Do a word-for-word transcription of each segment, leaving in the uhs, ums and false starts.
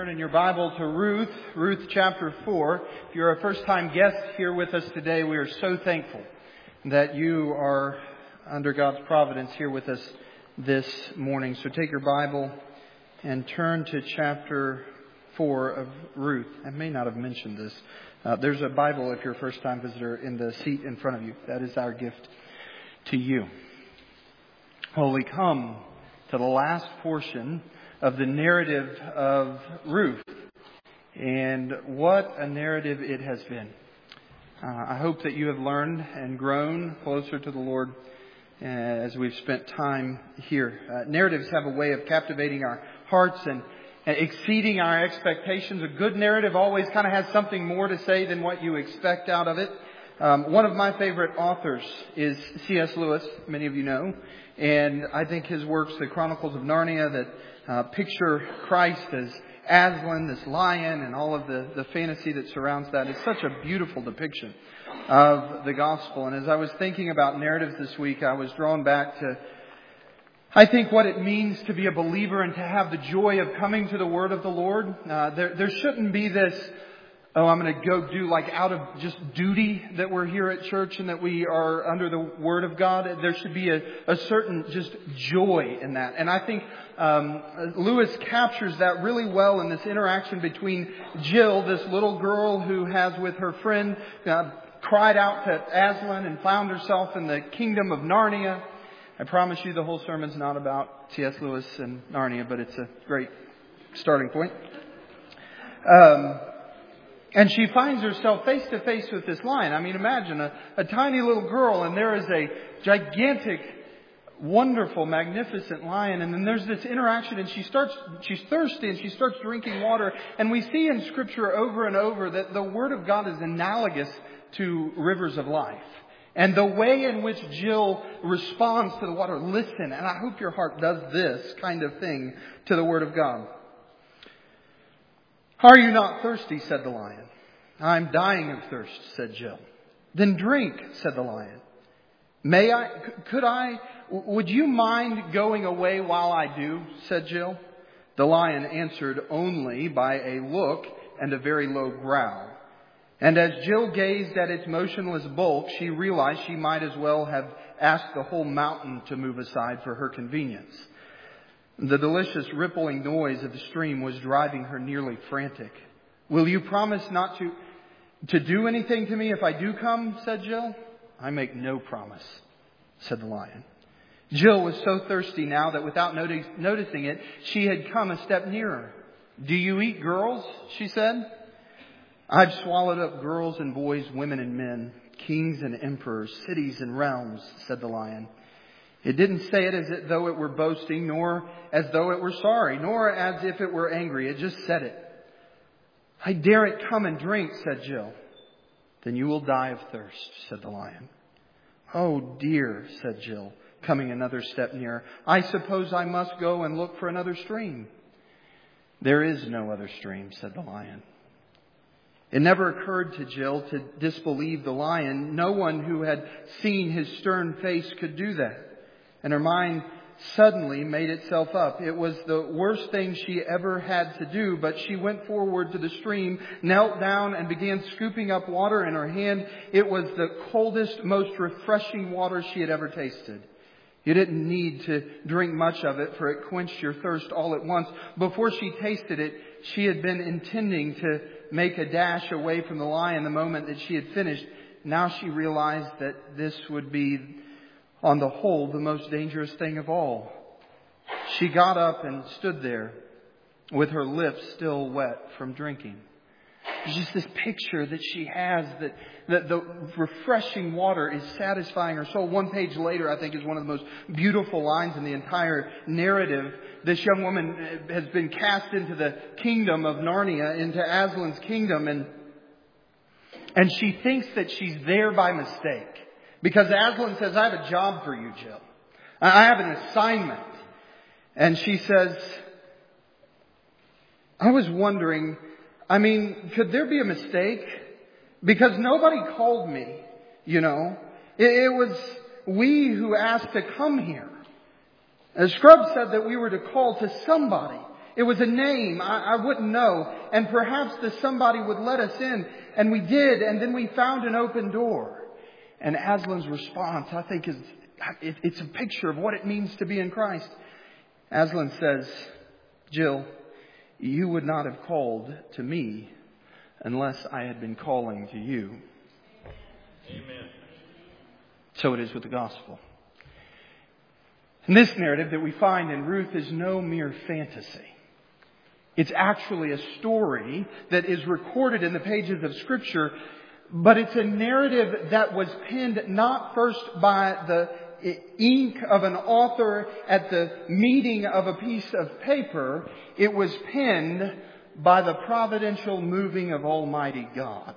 turn in your Bible to Ruth, Ruth chapter four. If you're a first-time guest here with us today, we are so thankful that you are under God's providence here with us this morning. So take your Bible and turn to chapter four of Ruth. I may not have mentioned this. Uh, there's a Bible, if you're a first-time visitor, in the seat in front of you. That is our gift to you. Well, we come to the last portion of the narrative of Ruth. And what a narrative it has been. Uh, I hope that you have learned and grown closer to the Lord uh, as we've spent time here. Uh, narratives have a way of captivating our hearts and uh, exceeding our expectations. A good narrative always kind of has something more to say than what you expect out of it. Um, one of my favorite authors is C S Lewis, many of you know. And I think his works, the Chronicles of Narnia, that Uh, picture Christ as Aslan, this lion, and all of the, the fantasy that surrounds that. It's such a beautiful depiction of the gospel. And as I was thinking about narratives this week, I was drawn back to, I think, what it means to be a believer and to have the joy of coming to the Word of the Lord. Uh, there, there shouldn't be this, oh, I'm going to go do like out of just duty that we're here at church and that we are under the Word of God. There should be a, a certain just joy in that. And I think um, Lewis captures that really well in this interaction between Jill, this little girl who has with her friend uh, cried out to Aslan and found herself in the kingdom of Narnia. I promise you the whole sermon's not about C S Lewis and Narnia, but it's a great starting point. Um... And she finds herself face to face with this lion. I mean, imagine a, a tiny little girl and there is a gigantic, wonderful, magnificent lion. And then there's this interaction and she starts, she's thirsty and she starts drinking water. And we see in Scripture over and over that the Word of God is analogous to rivers of life. And the way in which Jill responds to the water, listen, and I hope your heart does this kind of thing to the Word of God. Are you not thirsty? Said the lion. I'm dying of thirst, said Jill. Then drink, said the lion. May I, could I, would you mind going away while I do? Said Jill. The lion answered only by a look and a very low growl. And as Jill gazed at its motionless bulk, she realized she might as well have asked the whole mountain to move aside for her convenience. The delicious rippling noise of the stream was driving her nearly frantic. Will you promise not to, to do anything to me if I do come? Said Jill. I make no promise, said the lion. Jill was so thirsty now that without notice, noticing it, she had come a step nearer. Do you eat girls? She said. I've swallowed up girls and boys, women and men, kings and emperors, cities and realms, said the lion. It didn't say it as though it were boasting, nor as though it were sorry, nor as if it were angry. It just said it. I daren't come and drink, said Jill. Then you will die of thirst, said the lion. Oh dear, said Jill, coming another step nearer. I suppose I must go and look for another stream. There is no other stream, said the lion. It never occurred to Jill to disbelieve the lion. No one who had seen his stern face could do that. And her mind suddenly made itself up. It was the worst thing she ever had to do, but she went forward to the stream, knelt down and began scooping up water in her hand. It was the coldest, most refreshing water she had ever tasted. You didn't need to drink much of it, for it quenched your thirst all at once. Before she tasted it, she had been intending to make a dash away from the lion the moment that she had finished. Now she realized that this would be, on the whole, the most dangerous thing of all. She got up and stood there with her lips still wet from drinking. There's just this picture that she has that, that the refreshing water is satisfying her soul. One page later, I think, is one of the most beautiful lines in the entire narrative. This young woman has been cast into the kingdom of Narnia, into Aslan's kingdom, and, and she thinks that she's there by mistake. Because Aslan says, I have a job for you, Jill. I have an assignment. And she says, I was wondering, I mean, could there be a mistake? Because nobody called me, you know. It, it was we who asked to come here. As Scruggs said that we were to call to somebody. It was a name I, I wouldn't know. And perhaps the somebody would let us in. And we did. And then we found an open door. And Aslan's response, I think, is it, it's a picture of what it means to be in Christ. Aslan says, Jill, you would not have called to me unless I had been calling to you. Amen. So it is with the gospel. And this narrative that we find in Ruth is no mere fantasy. It's actually a story that is recorded in the pages of Scripture, but it's a narrative that was penned not first by the ink of an author at the meeting of a piece of paper. It was penned by the providential moving of Almighty God.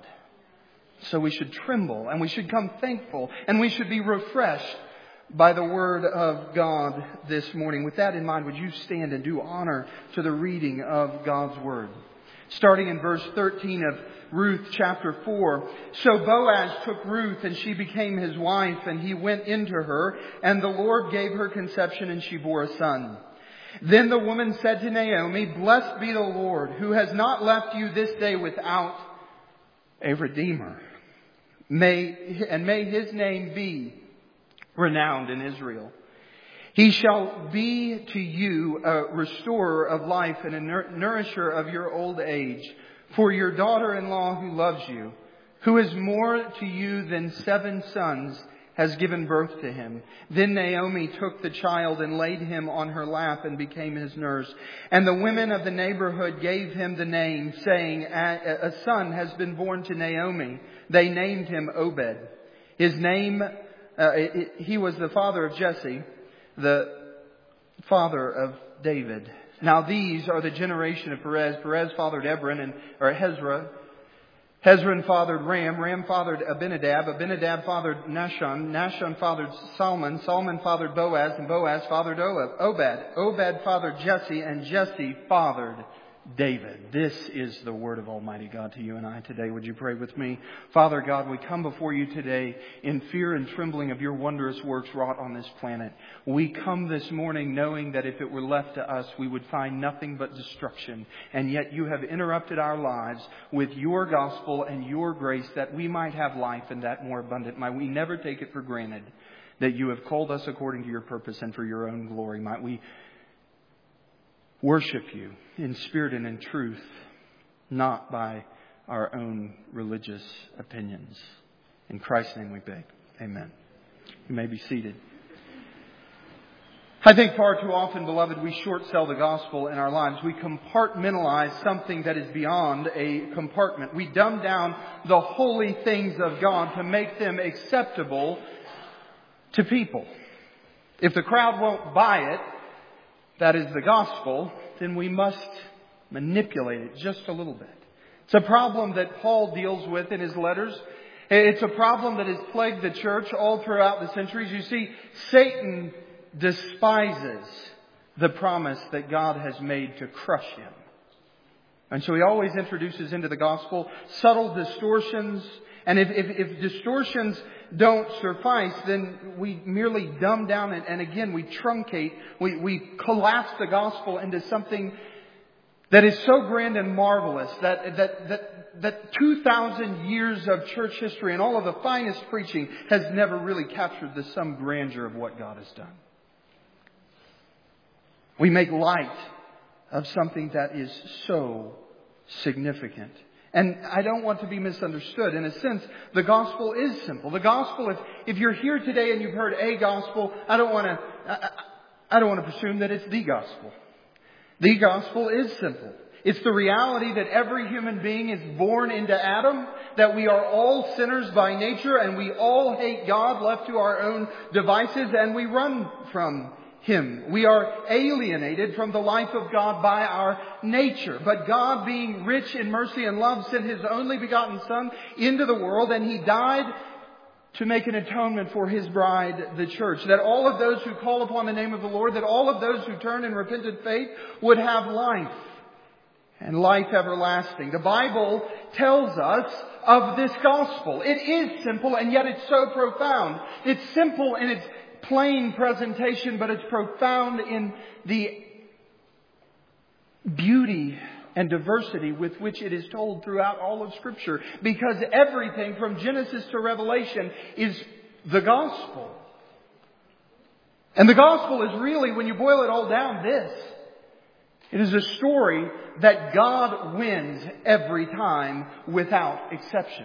So we should tremble and we should come thankful and we should be refreshed by the Word of God this morning. With that in mind, would you stand and do honor to the reading of God's Word? Starting in verse thirteen of Ruth chapter four. So Boaz took Ruth and she became his wife, and he went into her, and the Lord gave her conception, and she bore a son. Then the woman said to Naomi, Blessed be the Lord, who has not left you this day without a redeemer. May, and may his name be renowned in Israel. He shall be to you a restorer of life and a nourisher of your old age. For your daughter-in-law who loves you, who is more to you than seven sons, has given birth to him. Then Naomi took the child and laid him on her lap and became his nurse. And the women of the neighborhood gave him the name, saying, A son has been born to Naomi. They named him Obed. His name, uh, he was the father of Jesse, the father of David. Now these are the generation of Perez. Perez fathered Hebron and or Hezron. Hezron fathered Ram. Ram fathered Abinadab. Abinadab fathered Nahshon. Nahshon fathered Salmon. Salmon fathered Boaz, and Boaz fathered Obed. Obed fathered Jesse, and Jesse fathered David. This is the word of Almighty God to you and I today. Would you pray with me? Father God, we come before you today in fear and trembling of your wondrous works wrought on this planet. We come this morning knowing that if it were left to us, we would find nothing but destruction. And yet you have interrupted our lives with your gospel and your grace that we might have life and that more abundant. Might we never take it for granted that you have called us according to your purpose and for your own glory. Might we worship you in spirit and in truth, not by our own religious opinions. In Christ's name we beg. Amen. You may be seated. I think far too often, beloved, we short sell the gospel in our lives. We compartmentalize something that is beyond a compartment. We dumb down the holy things of God to make them acceptable to people. If the crowd won't buy it, that is the gospel, then we must manipulate it just a little bit. It's a problem that Paul deals with in his letters. It's a problem that has plagued the church all throughout the centuries. You see, Satan despises the promise that God has made to crush him. And so he always introduces into the gospel subtle distortions. And if, if, if distortions don't suffice, then we merely dumb down and, and again we truncate, we, we collapse the gospel into something that is so grand and marvelous that that that that two thousand years of church history and all of the finest preaching has never really captured the sum grandeur of what God has done. We make light of something that is so significant. And I don't want to be misunderstood. In a sense, the gospel is simple. The gospel, if, if you're here today and you've heard a gospel, I don't want to, I, I don't want to presume that it's the gospel. The gospel is simple. It's the reality that every human being is born into Adam, that we are all sinners by nature, and we all hate God, left to our own devices, and we run from Him. We are alienated from the life of God by our nature. But God, being rich in mercy and love, sent His only begotten Son into the world, and He died to make an atonement for His bride, the church. That all of those who call upon the name of the Lord, that all of those who turn in repentant faith would have life. And life everlasting. The Bible tells us of this gospel. It is simple, and yet it's so profound. It's simple in its plain presentation, but it's profound in the beauty and diversity with which it is told throughout all of Scripture. Because everything from Genesis to Revelation is the gospel. And the gospel is really, when you boil it all down, this. It is a story that God wins every time without exception.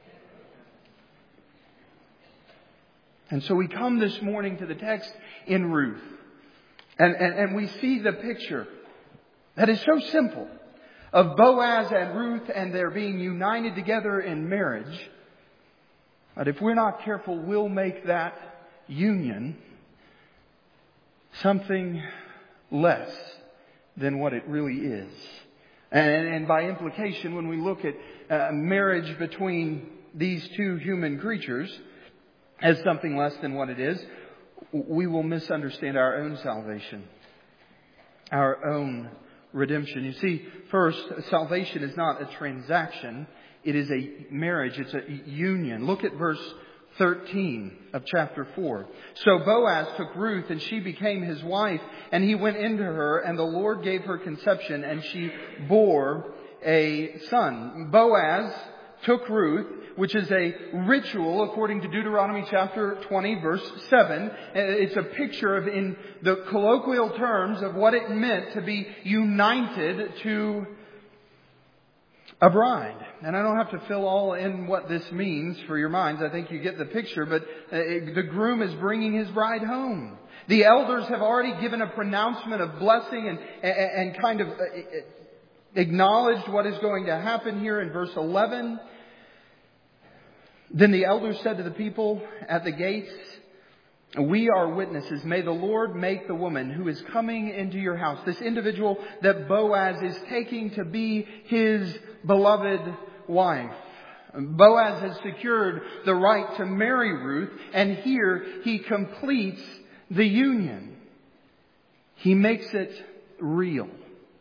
And so we come this morning to the text in Ruth. And, and, and we see the picture that is so simple of Boaz and Ruth and their being united together in marriage. But if we're not careful, we'll make that union something less than what it really is. And, and by implication, when we look at uh, marriage between these two human creatures as something less than what it is, we will misunderstand our own salvation, our own redemption. You see, first, salvation is not a transaction. It is a marriage. It's a union. Look at verse thirteen of chapter four. So Boaz took Ruth, and she became his wife, and he went into her, and the Lord gave her conception, and she bore a son. Boaz took Ruth, which is a ritual according to Deuteronomy chapter twenty, verse seven. It's a picture of, in the colloquial terms, of what it meant to be united to a bride. And I don't have to fill all in what this means for your minds. I think you get the picture. But the groom is bringing his bride home. The elders have already given a pronouncement of blessing and, and kind of acknowledged what is going to happen here in verse eleven. Then the elders said to the people at the gates, "We are witnesses. May the Lord make the woman who is coming into your house," this individual that Boaz is taking to be his beloved wife. Boaz has secured the right to marry Ruth, and here he completes the union. He makes it real.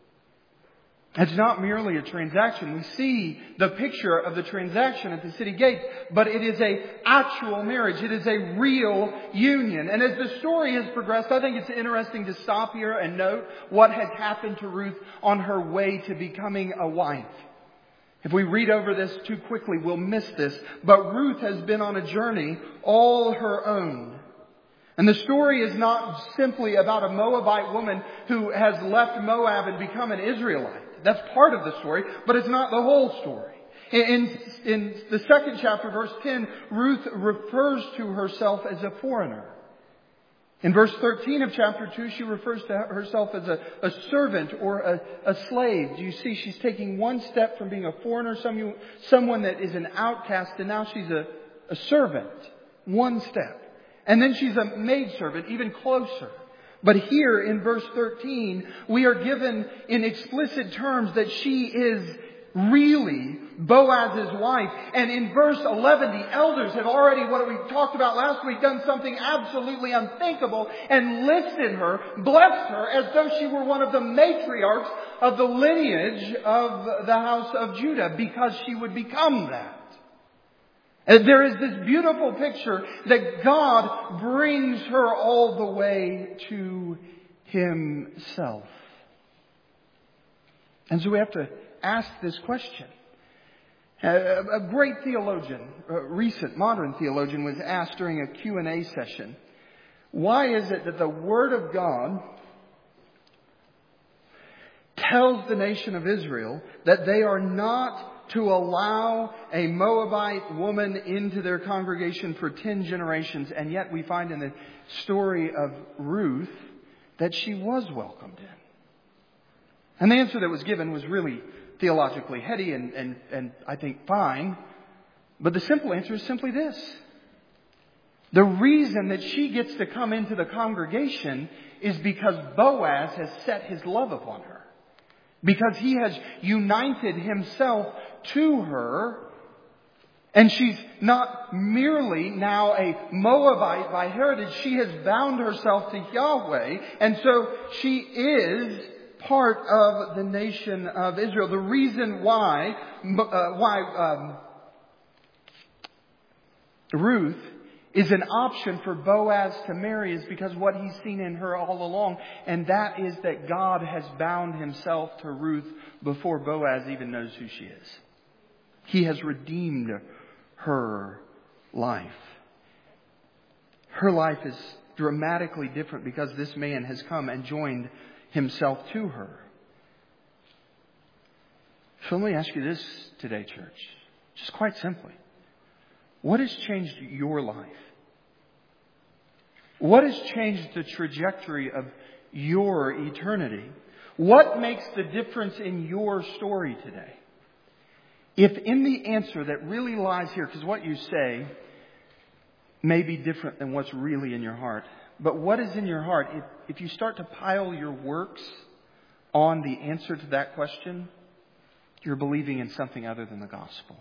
It's not merely a transaction. We see the picture of the transaction at the city gate, but it is an actual marriage. It is a real union. And as the story has progressed, I think it's interesting to stop here and note what has happened to Ruth on her way to becoming a wife. If we read over this too quickly, we'll miss this. But Ruth has been on a journey all her own. And the story is not simply about a Moabite woman who has left Moab and become an Israelite. That's part of the story, but it's not the whole story. In, in the second chapter, verse ten, Ruth refers to herself as a foreigner. In verse thirteen of chapter two, she refers to herself as a, a servant or a, a slave. Do you see? She's taking one step from being a foreigner, some, someone that is an outcast, and now she's a, a servant. One step. And then she's a maidservant, even closer. But here in verse thirteen, we are given in explicit terms that she is really Boaz's wife. And in verse eleven, the elders have already, what we talked about last week, done something absolutely unthinkable and listed her, blessed her, as though she were one of the matriarchs of the lineage of the house of Judah, because she would become that. There is this beautiful picture that God brings her all the way to Himself. And so we have to ask this question. A great theologian, a recent modern theologian, was asked during a Q and A session, why is it that the Word of God tells the nation of Israel that they are not to allow a Moabite woman into their congregation for ten generations, and yet we find in the story of Ruth that she was welcomed in? And the answer that was given was really theologically heady and, and, and I think fine. But the simple answer is simply this. The reason that she gets to come into the congregation is because Boaz has set his love upon her. Because he has united himself to her. And she's not merely now a Moabite by heritage. She has bound herself to Yahweh. And so she is part of the nation of Israel. The reason why, uh, why um, Ruth is an option for Boaz to marry is because what he's seen in her all along. And that is that God has bound himself to Ruth before Boaz even knows who she is. He has redeemed her life. Her life is dramatically different because this man has come and joined himself to her. So let me ask you this today, church. Just quite simply. What has changed your life? What has changed the trajectory of your eternity? What makes the difference in your story today? If in the answer that really lies here, because what you say may be different than what's really in your heart. But what is in your heart, if, if you start to pile your works on the answer to that question, you're believing in something other than the gospel.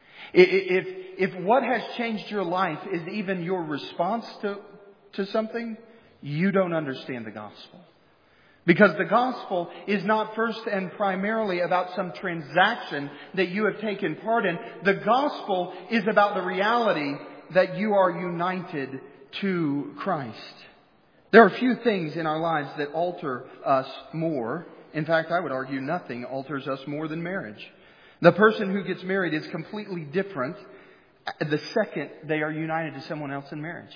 If, if what has changed your life is even your response to, to something, you don't understand the gospel. Because the gospel is not first and primarily about some transaction that you have taken part in. The gospel is about the reality that you are united to Christ. There are few things in our lives that alter us more. In fact, I would argue nothing alters us more than marriage. The person who gets married is completely different the second they are united to someone else in marriage.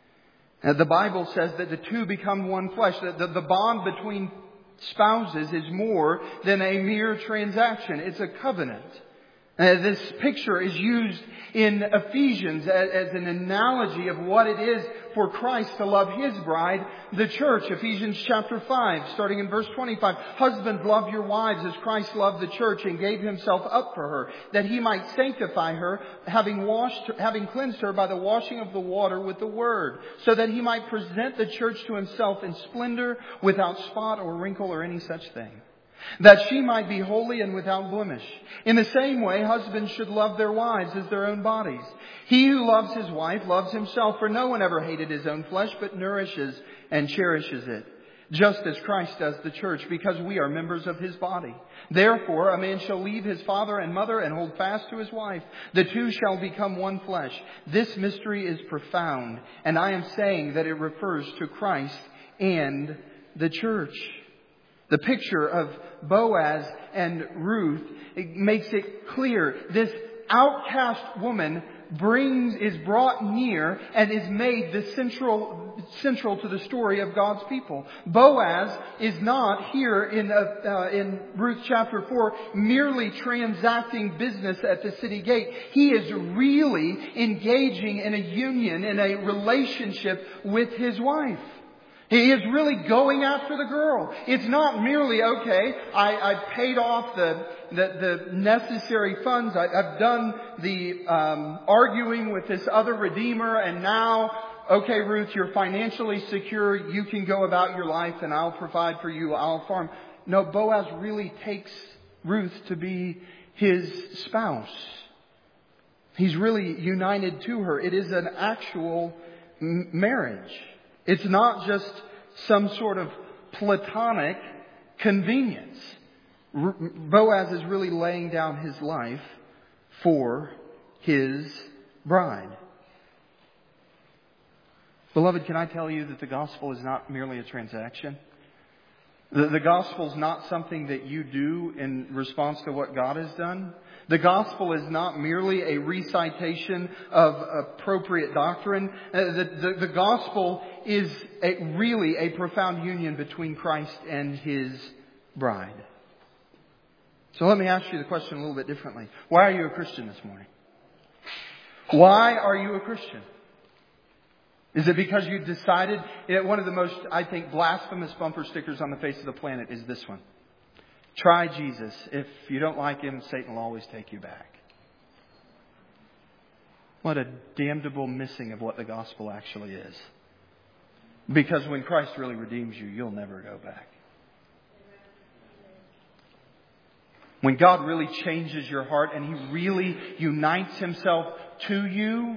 Now, the Bible says that the two become one flesh. The, the, the bond between spouses is more than a mere transaction. It's a covenant. Uh, this picture is used in Ephesians as, as an analogy of what it is for Christ to love His bride, the church. Ephesians chapter five, starting in verse twenty-five. Husbands, love your wives as Christ loved the church and gave Himself up for her, that He might sanctify her, having washed, having cleansed her by the washing of the water with the word, so that He might present the church to Himself in splendor, without spot or wrinkle or any such thing, that she might be holy and without blemish. In the same way, husbands should love their wives as their own bodies. He who loves his wife loves himself, for no one ever hated his own flesh, but nourishes and cherishes it, just as Christ does the church, because we are members of His body. Therefore, a man shall leave his father and mother and hold fast to his wife. The two shall become one flesh. This mystery is profound, and I am saying that it refers to Christ and the church. The picture of Boaz and Ruth, it makes it clear. This outcast woman brings, is brought near and is made the central, central to the story of God's people. Boaz is not here in, uh, uh, in Ruth chapter four merely transacting business at the city gate. He is really engaging in a union, in a relationship with his wife. He is really going after the girl. It's not merely, okay, I, I paid off the, the, the necessary funds. I, I've done the um, arguing with this other redeemer. And now, okay, Ruth, you're financially secure. You can go about your life and I'll provide for you. I'll farm. No, Boaz really takes Ruth to be his spouse. He's really united to her. It is an actual m- marriage. It's not just some sort of platonic convenience. Boaz is really laying down his life for his bride. Beloved, can I tell you that the gospel is not merely a transaction? The, the gospel is not something that you do in response to what God has done. The gospel is not merely a recitation of appropriate doctrine. Uh, the, the, the gospel is a, really a profound union between Christ and His bride. So let me ask you the question a little bit differently. Why are you a Christian this morning? Why are you a Christian? Is it because you decided, one of the most, I think, blasphemous bumper stickers on the face of the planet is this one. Try Jesus. If you don't like Him, Satan will always take you back. What a damnable missing of what the gospel actually is. Because when Christ really redeems you, you'll never go back. When God really changes your heart and He really unites Himself to you,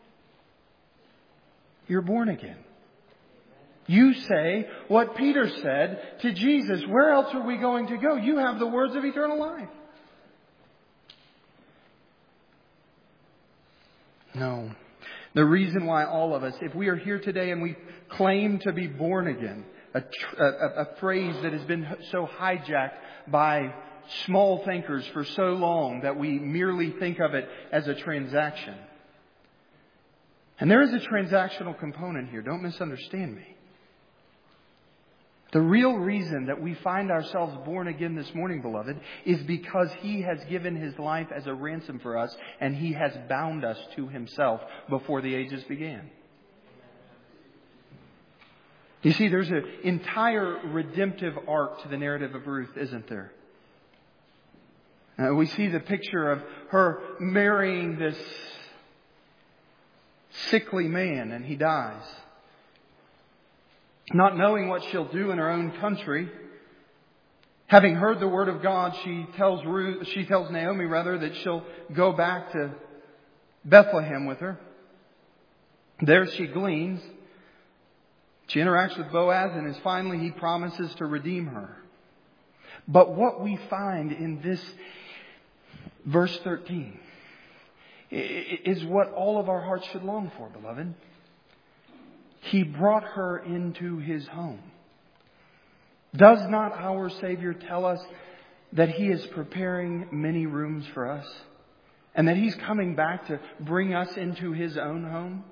you're born again. You say what Peter said to Jesus. Where else are we going to go? You have the words of eternal life. No. The reason why all of us, if we are here today and we claim to be born again, a, a, a phrase that has been so hijacked by small thinkers for so long that we merely think of it as a transaction. And there is a transactional component here. Don't misunderstand me. The real reason that we find ourselves born again this morning, beloved, is because He has given His life as a ransom for us, and He has bound us to Himself before the ages began. You see, there's an entire redemptive arc to the narrative of Ruth, isn't there? Uh, we see the picture of her marrying this sickly man, and he dies. Not knowing what she'll do in her own country, having heard the word of God, she tells Ruth, she tells Naomi rather, that she'll go back to Bethlehem with her. There she gleans. She interacts with Boaz, and as finally he promises to redeem her. But what we find in this verse thirteen is what all of our hearts should long for, beloved. He brought her into His home. Does not our Savior tell us that He is preparing many rooms for us? And that He's coming back to bring us into His own home?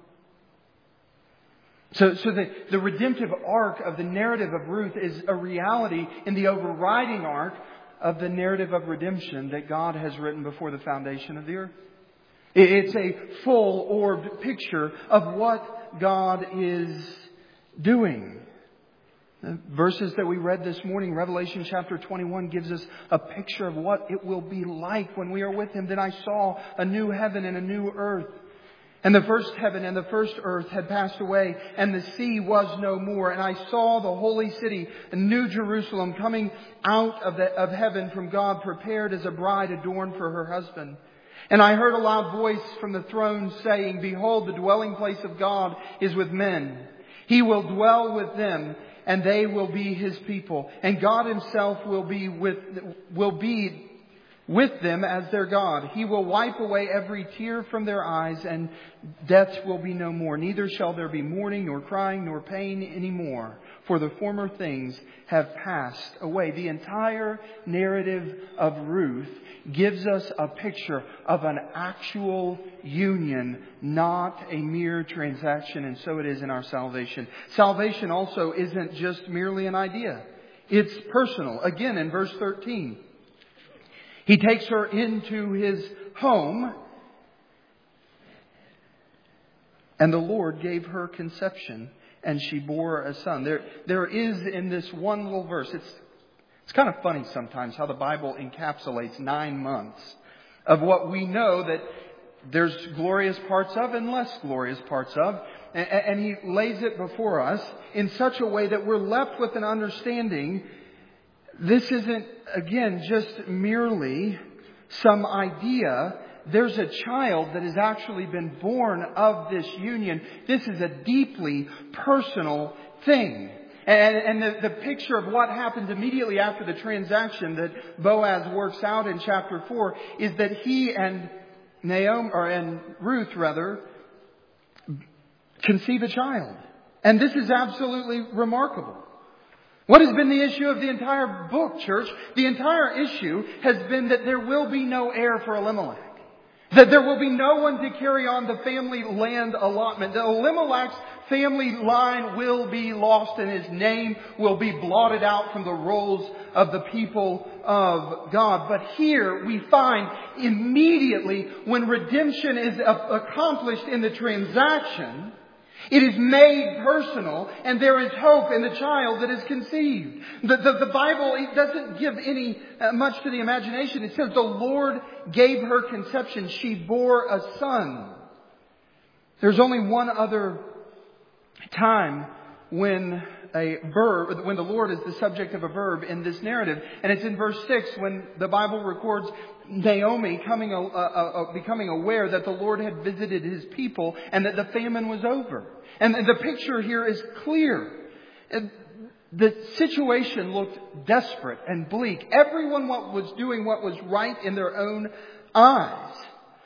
So, so the, the redemptive arc of the narrative of Ruth is a reality in the overriding arc of the narrative of redemption that God has written before the foundation of the earth. It's a full-orbed picture of what God is doing. The verses that we read this morning, Revelation chapter twenty-one, gives us a picture of what it will be like when we are with Him. Then I saw a new heaven and a new earth. And the first heaven and the first earth had passed away, and the sea was no more. And I saw the holy city, a New Jerusalem, coming out of, the, of heaven from God, prepared as a bride adorned for her husband. And I heard a loud voice from the throne saying, Behold, the dwelling place of God is with men. He will dwell with them, and they will be His people. And God Himself will be with, will be with them as their God. He will wipe away every tear from their eyes, and death will be no more. Neither shall there be mourning, nor crying, nor pain anymore, for the former things have passed away. The entire narrative of Ruth gives us a picture of an actual union, not a mere transaction, and so it is in our salvation. Salvation also isn't just merely an idea. It's personal. Again, in verse thirteen, He takes her into His home, and the Lord gave her conception, and she bore a son. There, there is in this one little verse, it's It's kind of funny sometimes how the Bible encapsulates nine months of what we know that there's glorious parts of and less glorious parts of. And He lays it before us in such a way that we're left with an understanding. This isn't, again, just merely some idea. There's a child that has actually been born of this union. This is a deeply personal thing. And, and the, the picture of what happens immediately after the transaction that Boaz works out in chapter four is that he and Naomi, or and Ruth rather, conceive a child. And this is absolutely remarkable. What has been the issue of the entire book, church? The entire issue has been that there will be no heir for Elimelech. That there will be no one to carry on the family land allotment. That Elimelech's family line will be lost and his name will be blotted out from the rolls of the people of God. But here we find immediately when redemption is accomplished in the transaction, it is made personal, and there is hope in the child that is conceived. The, the, the Bible it doesn't give any uh, much to the imagination. It says the Lord gave her conception. She bore a son. There's only one other time when a verb, when the Lord is the subject of a verb in this narrative, and it's in verse six when the Bible records Naomi coming, uh, uh, becoming aware that the Lord had visited His people and that the famine was over. And the picture here is clear. The situation looked desperate and bleak. Everyone was doing what was right in their own eyes.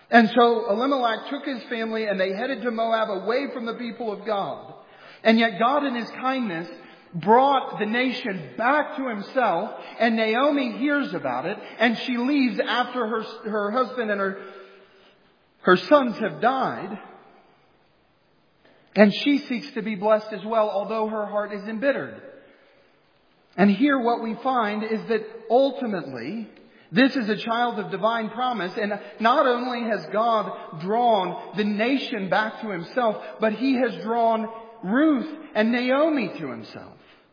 And so Elimelech took his family and they headed to Moab away from the people of God. And yet God in His kindness brought the nation back to Himself, and Naomi hears about it, and she leaves after her, her husband and her, her sons have died. And she seeks to be blessed as well, although her heart is embittered. And here what we find is that ultimately, this is a child of divine promise, and not only has God drawn the nation back to Himself, but He has drawn Ruth and Naomi to Himself.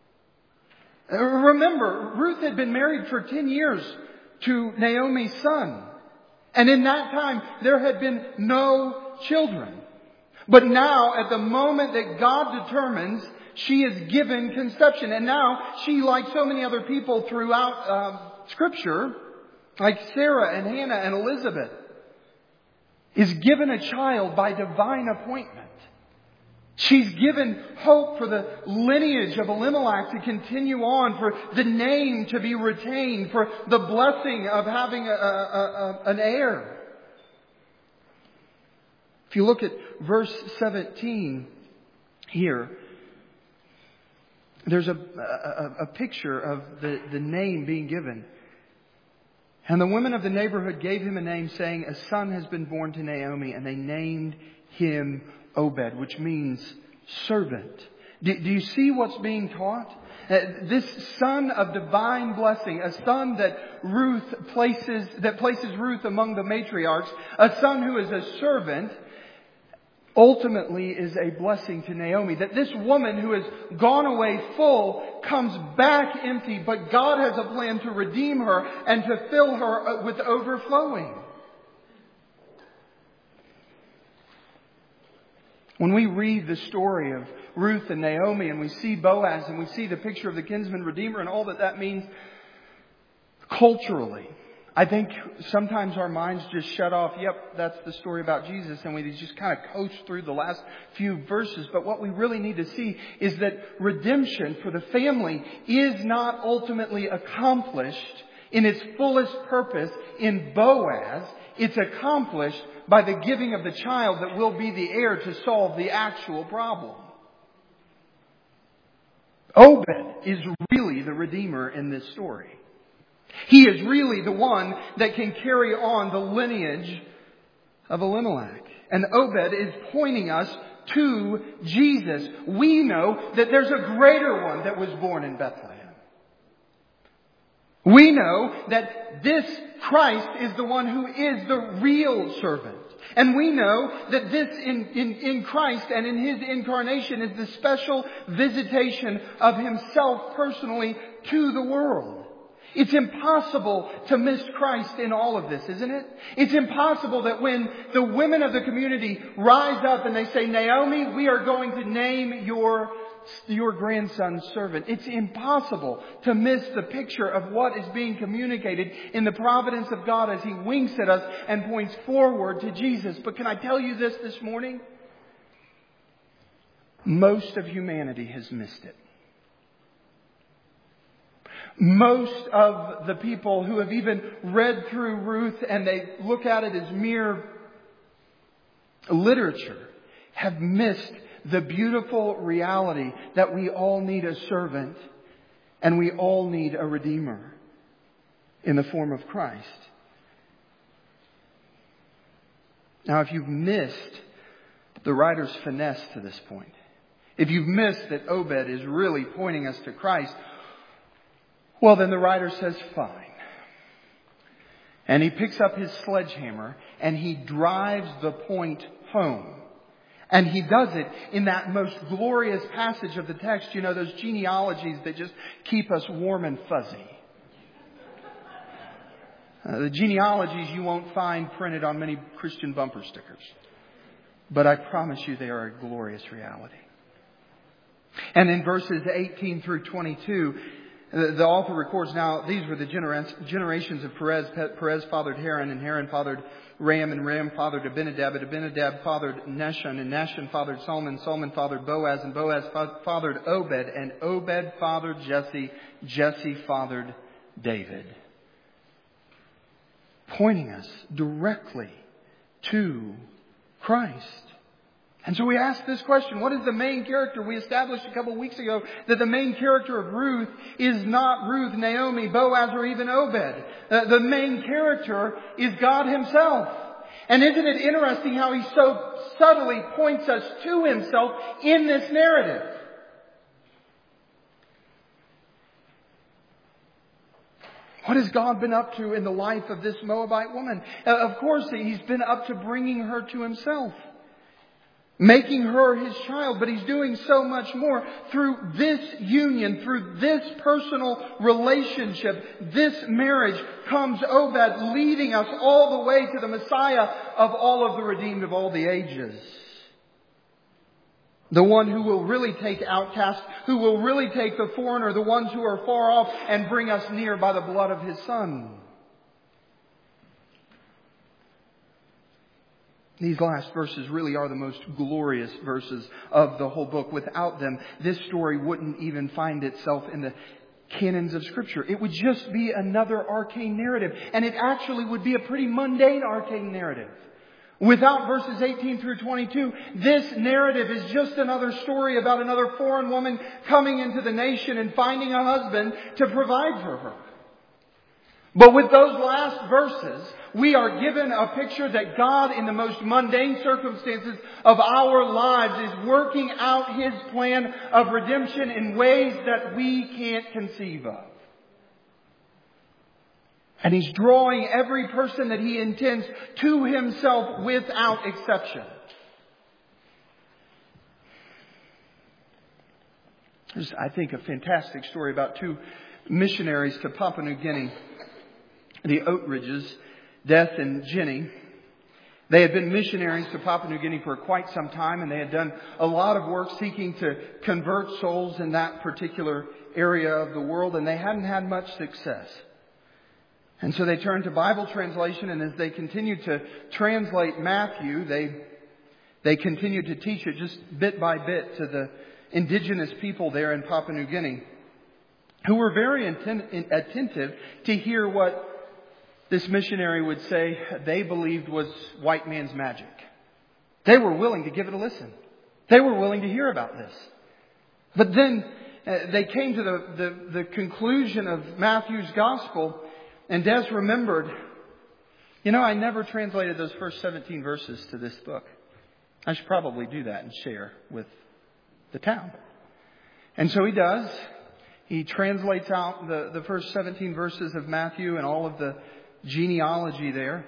Remember, Ruth had been married for ten years to Naomi's son. And in that time, there had been no children. But now, at the moment that God determines, she is given conception. And now, she, like so many other people throughout uh, Scripture, like Sarah and Hannah and Elizabeth, is given a child by divine appointment. She's given hope for the lineage of Elimelech to continue on, for the name to be retained, for the blessing of having a, a, a, an heir. If you look at verse seventeen here, there's a, a, a picture of the, the name being given. And the women of the neighborhood gave him a name, saying, a son has been born to Naomi, and they named him Obed, which means servant. Do, do you see what's being taught? Uh, this son of divine blessing, a son that Ruth places, that places Ruth among the matriarchs, a son who is a servant, ultimately is a blessing to Naomi. That this woman who has gone away full comes back empty, but God has a plan to redeem her and to fill her with overflowing. When we read the story of Ruth and Naomi and we see Boaz and we see the picture of the kinsman redeemer and all that that means culturally, I think sometimes our minds just shut off. Yep, that's the story about Jesus, and we just kind of coast through the last few verses. But what we really need to see is that redemption for the family is not ultimately accomplished in its fullest purpose in Boaz. It's accomplished by the giving of the child that will be the heir to solve the actual problem. Obed is really the redeemer in this story. He is really the one that can carry on the lineage of Elimelech. And Obed is pointing us to Jesus. We know that there's a greater one that was born in Bethlehem. We know that this Christ is the one who is the real servant. And we know that this in, in, in Christ and in His incarnation is the special visitation of Himself personally to the world. It's impossible to miss Christ in all of this, isn't it? It's impossible that when the women of the community rise up and they say, Naomi, we are going to name your your grandson servant. It's impossible to miss the picture of what is being communicated in the providence of God as He winks at us and points forward to Jesus. But can I tell you this this morning? Most of humanity has missed it. Most of the people who have even read through Ruth and they look at it as mere literature have missed the beautiful reality that we all need a servant and we all need a redeemer in the form of Christ. Now, if you've missed the writer's finesse to this point, if you've missed that Obed is really pointing us to Christ, well, then the writer says, fine. And he picks up his sledgehammer and he drives the point home. And he does it in that most glorious passage of the text. You know, those genealogies that just keep us warm and fuzzy. Uh, the genealogies you won't find printed on many Christian bumper stickers. But I promise you they are a glorious reality. And in verses eighteen through twenty-two, the author records, now these were the generations of Perez. Perez fathered Haran, and Haran fathered Ram, and Ram fathered Abinadab, and Abinadab fathered Nahshon, and Nahshon fathered Solomon, Solomon fathered Boaz, and Boaz fathered Obed, and Obed fathered Jesse, Jesse fathered David. Pointing us directly to Christ. And so we ask this question, what is the main character? We established a couple of weeks ago that the main character of Ruth is not Ruth, Naomi, Boaz, or even Obed. Uh, the main character is God Himself. And isn't it interesting how He so subtly points us to Himself in this narrative? What has God been up to in the life of this Moabite woman? Uh, of course, He's been up to bringing her to Himself. Making her His child, but He's doing so much more through this union, through this personal relationship. This marriage comes Obed, leading us all the way to the Messiah of all of the redeemed of all the ages. The one who will really take outcasts, who will really take the foreigner, the ones who are far off, and bring us near by the blood of His Son. These last verses really are the most glorious verses of the whole book. Without them, this story wouldn't even find itself in the canons of Scripture. It would just be another arcane narrative. And it actually would be a pretty mundane arcane narrative. Without verses eighteen through twenty-two, this narrative is just another story about another foreign woman coming into the nation and finding a husband to provide for her. But with those last verses, we are given a picture that God, in the most mundane circumstances of our lives, is working out His plan of redemption in ways that we can't conceive of. And He's drawing every person that He intends to Himself without exception. There's, I think, a fantastic story about two missionaries to Papua New Guinea. The Oatridges, Death and Jenny. They had been missionaries to Papua New Guinea for quite some time, and they had done a lot of work seeking to convert souls in that particular area of the world, and they hadn't had much success. And so they turned to Bible translation, and as they continued to translate Matthew, they they continued to teach it just bit by bit to the indigenous people there in Papua New Guinea, who were very intent, attentive to hear what this missionary would say they believed was white man's magic. They were willing to give it a listen. They were willing to hear about this. But then uh, they came to the, the, the conclusion of Matthew's gospel, and Des remembered, you know, I never translated those first seventeen verses to this book. I should probably do that and share with the town. And so he does. He translates out the, the first seventeen verses of Matthew and all of the genealogy there.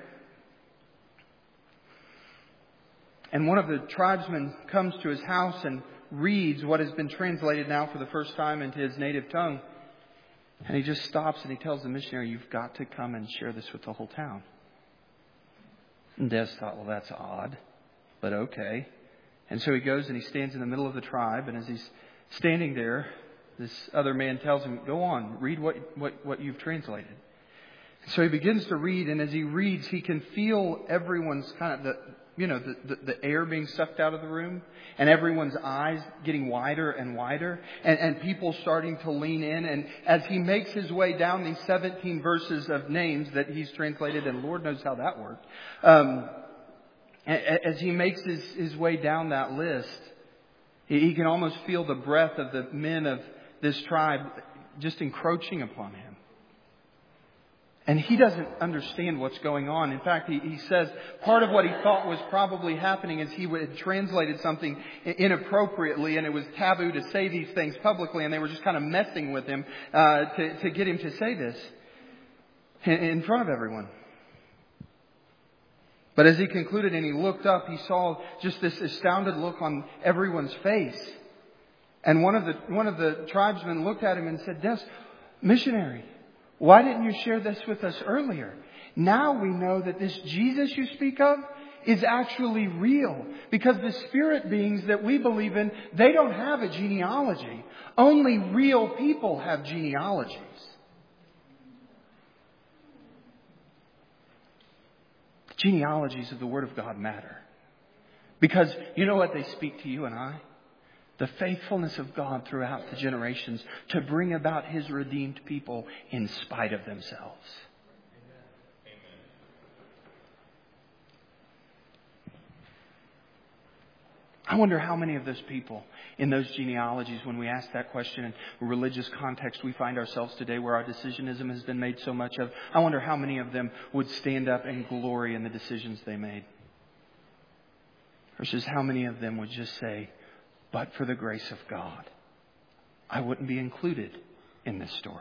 And one of the tribesmen comes to his house and reads what has been translated now for the first time into his native tongue. And he just stops and he tells the missionary, "You've got to come and share this with the whole town." And Des thought, well, that's odd, but okay. And so he goes and he stands in the middle of the tribe. And as he's standing there, this other man tells him, "Go on, read what, what, what you've translated." So he begins to read, and as he reads, he can feel everyone's kind of the, you know, the, the, the air being sucked out of the room, and everyone's eyes getting wider and wider, and, and people starting to lean in. And as he makes his way down these seventeen verses of names that he's translated, and Lord knows how that worked, um, as he makes his, his way down that list, he, he can almost feel the breath of the men of this tribe just encroaching upon him. And he doesn't understand what's going on. In fact, he, he says part of what he thought was probably happening is he had translated something inappropriately, and it was taboo to say these things publicly, and they were just kind of messing with him uh, to, to get him to say this in, in front of everyone. But as he concluded and he looked up, he saw just this astounded look on everyone's face. And one of the one of the tribesmen looked at him and said, "Des, missionary, why didn't you share this with us earlier? Now we know that this Jesus you speak of is actually real. Because the spirit beings that we believe in, they don't have a genealogy. Only real people have genealogies." Genealogies of the Word of God matter. Because you know what they speak to you and I? The faithfulness of God throughout the generations to bring about His redeemed people in spite of themselves. I wonder how many of those people in those genealogies, when we ask that question in religious context we find ourselves today where our decisionism has been made so much of, I wonder how many of them would stand up and glory in the decisions they made. Versus how many of them would just say, but for the grace of God, I wouldn't be included in this story.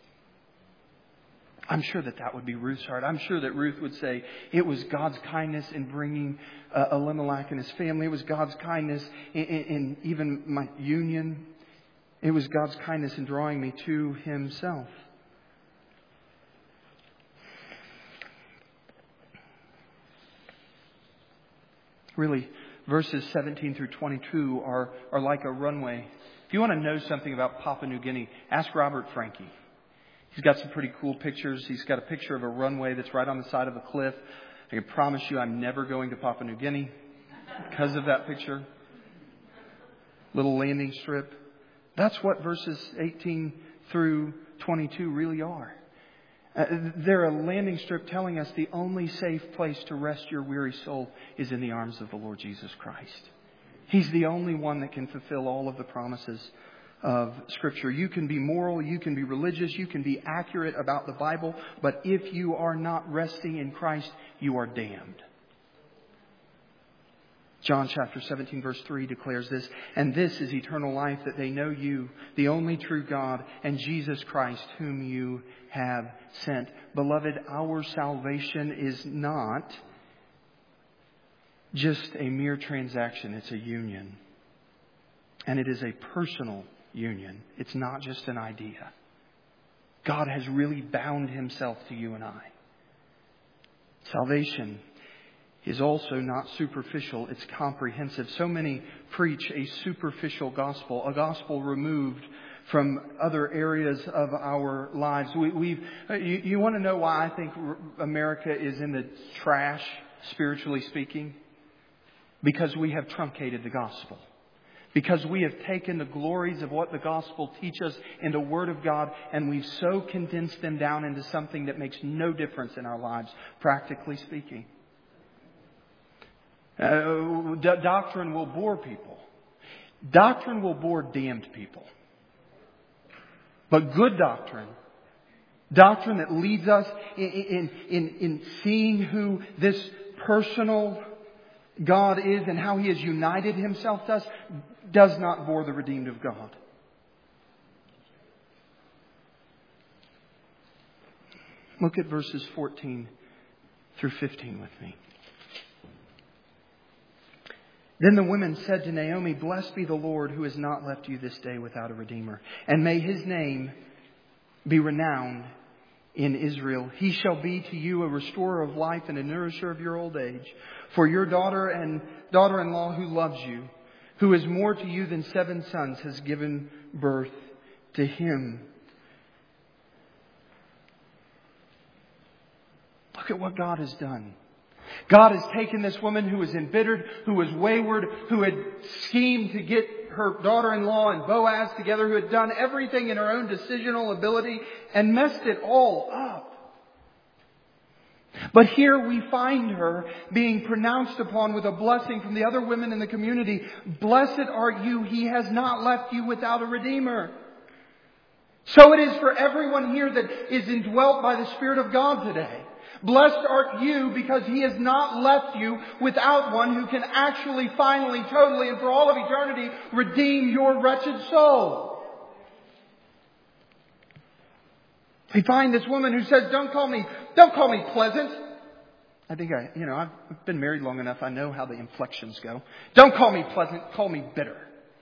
I'm sure that that would be Ruth's heart. I'm sure that Ruth would say, it was God's kindness in bringing uh, Elimelech and his family. It was God's kindness in, in, in even my union. It was God's kindness in drawing me to Himself. Really, verses seventeen through twenty-two are, are like a runway. If you want to know something about Papua New Guinea, ask Robert Franke. He's got some pretty cool pictures. He's got a picture of a runway that's right on the side of a cliff. I can promise you I'm never going to Papua New Guinea because of that picture. Little landing strip. That's what verses eighteen through twenty-two really are. Uh, they're a landing strip telling us the only safe place to rest your weary soul is in the arms of the Lord Jesus Christ. He's the only one that can fulfill all of the promises of Scripture. You can be moral, you can be religious, you can be accurate about the Bible, but if you are not resting in Christ, you are damned. John chapter seventeen verse three declares this, and this is eternal life, that they know you, the only true God, and Jesus Christ, whom you have sent. Beloved, our salvation is not just a mere transaction, it's a union. And it is a personal union. It's not just an idea. God has really bound Himself to you and I. Salvation is also not superficial, it's comprehensive. So many preach a superficial gospel, a gospel removed from other areas of our lives. We, we've, you, you want to know why I think America is in the trash, spiritually speaking? Because we have truncated the gospel. Because we have taken the glories of what the gospel teaches in the Word of God and we've so condensed them down into something that makes no difference in our lives, practically speaking. Uh, do- doctrine will bore people. Doctrine will bore damned people. But good doctrine, doctrine that leads us in, in, in, in seeing who this personal God is and how He has united Himself to us, does not bore the redeemed of God. Look at verses fourteen through fifteen with me. Then the women said to Naomi, blessed be the Lord who has not left you this day without a redeemer. And may His name be renowned in Israel. He shall be to you a restorer of life and a nourisher of your old age. For your daughter and daughter-in-law who loves you, who is more to you than seven sons, has given birth to him. Look at what God has done. God has taken this woman who was embittered, who was wayward, who had schemed to get her daughter-in-law and Boaz together, who had done everything in her own decisional ability and messed it all up. But here we find her being pronounced upon with a blessing from the other women in the community. Blessed are you, He has not left you without a redeemer. So it is for everyone here that is indwelt by the Spirit of God today. Blessed art you because He has not left you without one who can actually, finally, totally, and for all of eternity redeem your wretched soul. We find this woman who says, don't call me, don't call me pleasant. I think I, you know, I've been married long enough. I know how the inflections go. Don't call me pleasant, call me bitter.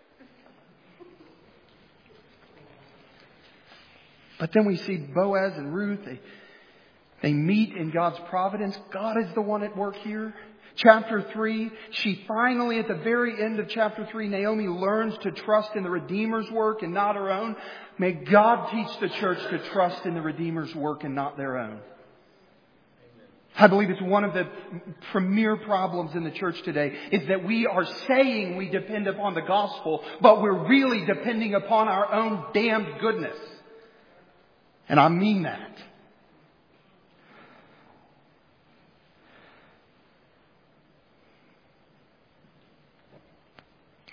But then we see Boaz and Ruth, they, they meet in God's providence. God is the one at work here. Chapter three, she finally, at the very end of chapter three, Naomi learns to trust in the Redeemer's work and not her own. May God teach the church to trust in the Redeemer's work and not their own. I believe it's one of the premier problems in the church today is that we are saying we depend upon the gospel, but we're really depending upon our own damned goodness. And I mean that.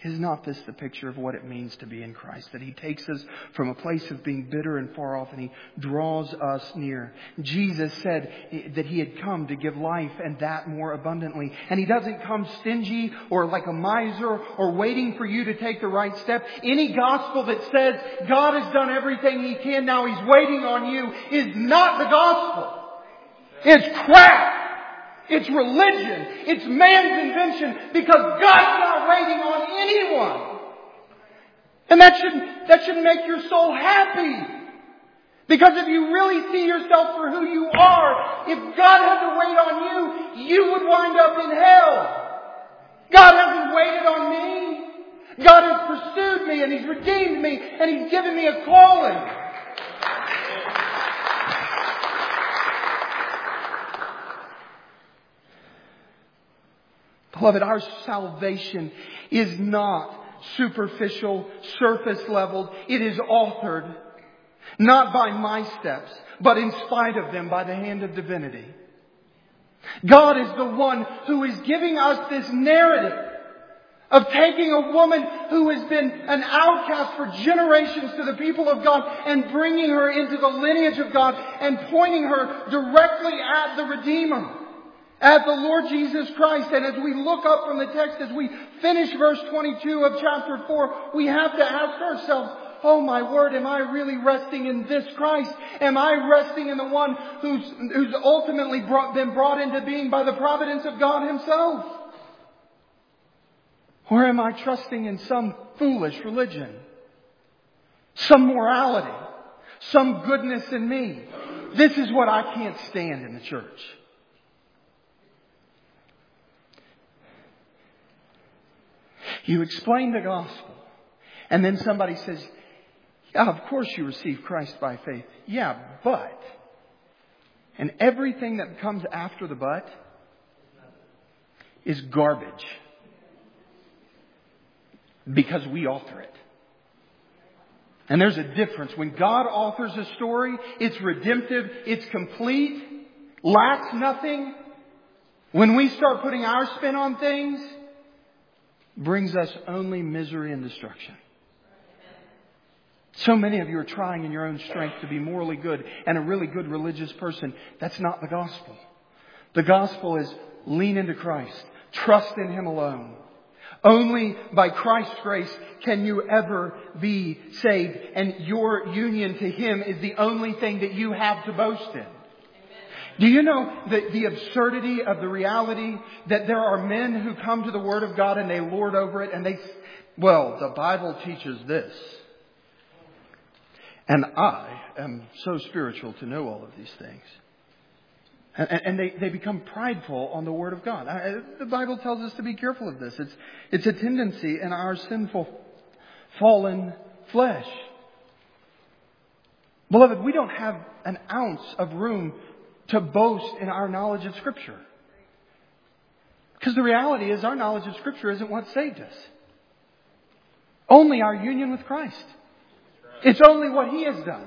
Is not this the picture of what it means to be in Christ? That He takes us from a place of being bitter and far off and He draws us near. Jesus said that He had come to give life and that more abundantly. And He doesn't come stingy or like a miser or waiting for you to take the right step. Any gospel that says God has done everything He can, now He's waiting on you, is not the gospel. It's crap. It's religion. It's man's invention, because God's not waiting on anyone. And that should, that should make your soul happy. Because if you really see yourself for who you are, if God had to wait on you, you would wind up in hell. God hasn't waited on me. God has pursued me and He's redeemed me and He's given me a calling. Beloved, our salvation is not superficial, surface leveled. It is authored, not by my steps, but in spite of them by the hand of divinity. God is the one who is giving us this narrative of taking a woman who has been an outcast for generations to the people of God and bringing her into the lineage of God and pointing her directly at the Redeemer, at the Lord Jesus Christ. And as we look up from the text, as we finish verse twenty-two of chapter four, we have to ask ourselves, oh my word, am I really resting in this Christ? Am I resting in the one who's, who's ultimately brought, been brought into being by the providence of God Himself? Or am I trusting in some foolish religion? Some morality? Some goodness in me? This is what I can't stand in the church. You explain the gospel, and then somebody says, yeah, of course you receive Christ by faith. Yeah, but. And everything that comes after the but is garbage. Because we author it. And there's a difference. When God authors a story, it's redemptive, it's complete, lacks nothing. When we start putting our spin on things, brings us only misery and destruction. So many of you are trying in your own strength to be morally good and a really good religious person. That's not the gospel. The gospel is lean into Christ. Trust in Him alone. Only by Christ's grace can you ever be saved. And your union to Him is the only thing that you have to boast in. Do you know the, the absurdity of the reality that there are men who come to the Word of God and they lord over it and they, well, the Bible teaches this. And I am so spiritual to know all of these things. And, and they, they become prideful on the Word of God. I, the Bible tells us to be careful of this. It's, it's a tendency in our sinful, fallen flesh. Beloved, we don't have an ounce of room to boast in our knowledge of Scripture. Because the reality is our knowledge of Scripture isn't what saved us. Only our union with Christ. It's only what He has done.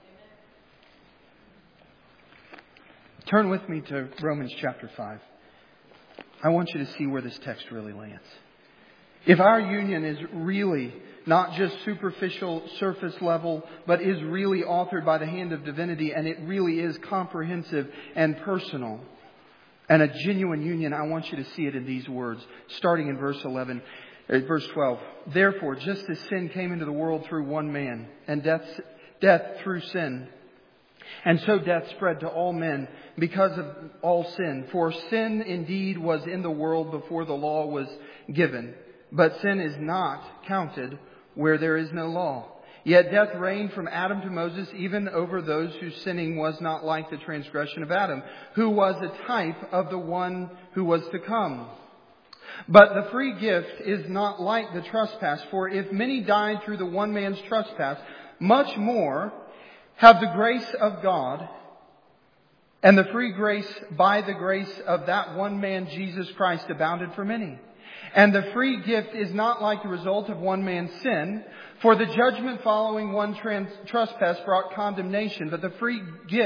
Turn with me to Romans chapter five. I want you to see where this text really lands. If our union is really not just superficial, surface level, but is really authored by the hand of divinity, and it really is comprehensive and personal, and a genuine union, I want you to see it in these words, starting in verse eleven, uh, verse twelve. Therefore, just as sin came into the world through one man, and death, death through sin, and so death spread to all men because of all sin. For sin indeed was in the world before the law was given, but sin is not counted where there is no law. Yet death reigned from Adam to Moses, even over those whose sinning was not like the transgression of Adam, who was a type of the one who was to come. But the free gift is not like the trespass. For if many died through the one man's trespass, much more have the grace of God and the free grace by the grace of that one man, Jesus Christ, abounded for many. And the free gift is not like the result of one man's sin, for the judgment following one trans- trespass brought condemnation, but the free gift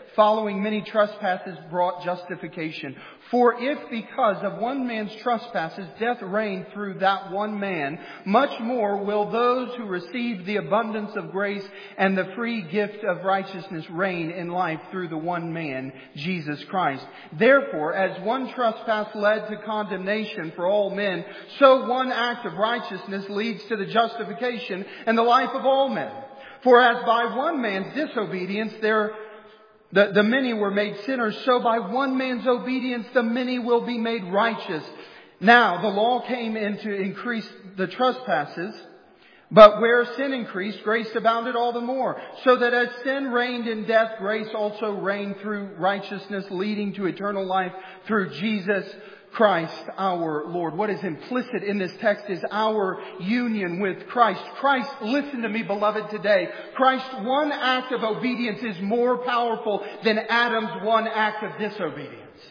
following many trespasses brought justification. For if because of one man's trespasses death reigned through that one man, much more will those who receive the abundance of grace and the free gift of righteousness reign in life through the one man, Jesus Christ. Therefore, as one trespass led to condemnation for all men, so one act of righteousness leads to the justification and the life of all men. For as by one man's disobedience there The, the many were made sinners, so by one man's obedience the many will be made righteous. Now, the law came in to increase the trespasses, but where sin increased, grace abounded all the more. So that as sin reigned in death, grace also reigned through righteousness, leading to eternal life through Jesus Christ our Lord. What is implicit in this text is our union with Christ. Christ, listen to me, beloved, today. Christ's one act of obedience is more powerful than Adam's one act of disobedience.